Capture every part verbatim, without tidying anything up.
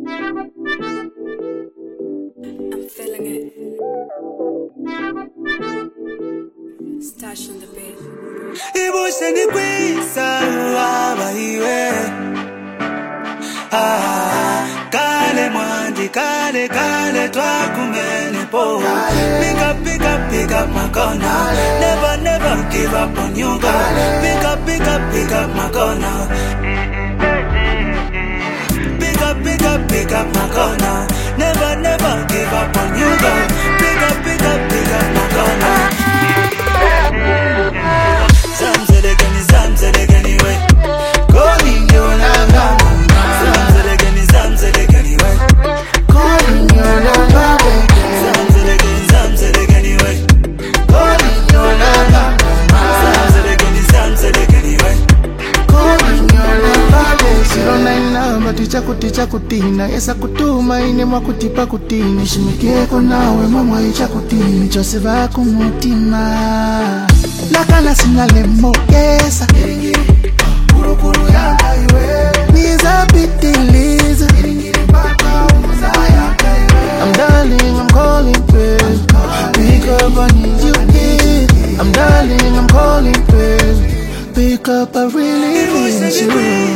I'm feeling it. Stash on the bed. Ibusheni kwisa waba iwe. Ah, kale mwandi kale kale twakumene po. Pick up, pick up, pick up my corner. Never, never give up on you, girl. Pick up, pick up, pick up my corner. Pick up, pick up, pick up my corner. Never, never give up on you, girl. Pick up, pick up, pick up my corner. Zamzelegeni, zamzelegeni we. Calling your number. Zamzelegeni, zamzelegeni we. Calling your number, baby. Zamzelegeni, zamzelegeni we. Calling your number. Zamzelegeni, zamzelegeni we. Calling your number, baby. zero nine namba ticha kuticha kutina esa kutuma ine mwakutipa kutini shimikieko nawe mama icha kutini chose vako mutima nakana sinale mokesa kuru kuru yanga iwe niza pitiliza I'm darling, I'm calling babe. Pick up, I need you here. I'm darling, I'm calling babe. Pick up, I really need you.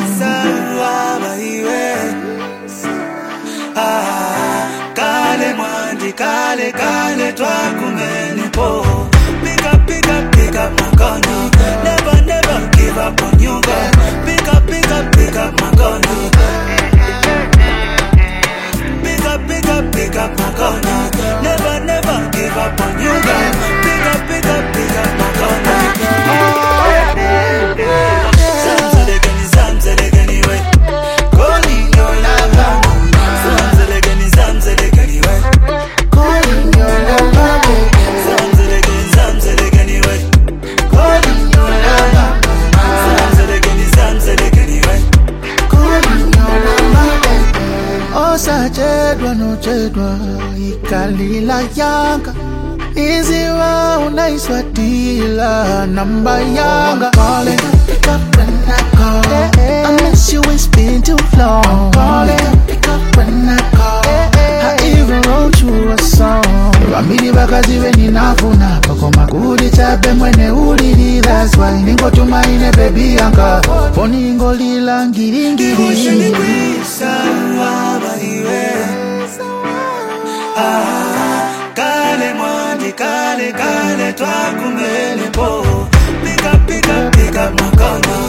Ah, kale mwandi kale kale twakumene po. Pick up, pick up, pick up my corner. Never, never give up on you, girl. Pick up, pick up, pick up my corner. Pick up, pick up, pick up my corner. Never, never give up on you, girl. Pick up, pick up, pick up my corner. Zamzelegeni, zamzelegeni we. Calling your number. Zamzelegeni, zamzelegeni we. Calling your number, baby. Zamzelegeni, zamzelegeni we. Calling your number. Zamzelegeni, zamzelegeni we. Calling your number, baby. Osa chedwa no chedwa ikalila yanga iziwa unaiswatila namba yanga. Calling, pick up when I call. I miss you, it's been too long. Calling, pick up when I call. I even wrote you a song. Wamili bakazi weni nafuna pako makudi chape mwene uriri. That's why ningo tumaine baby yanka poni ningo lila ngiri ngiri. Ibusheni kwisa waba iwe. Ah, kale mwandi kale kale twakumene po. Pick up, pick up, pick up my corner.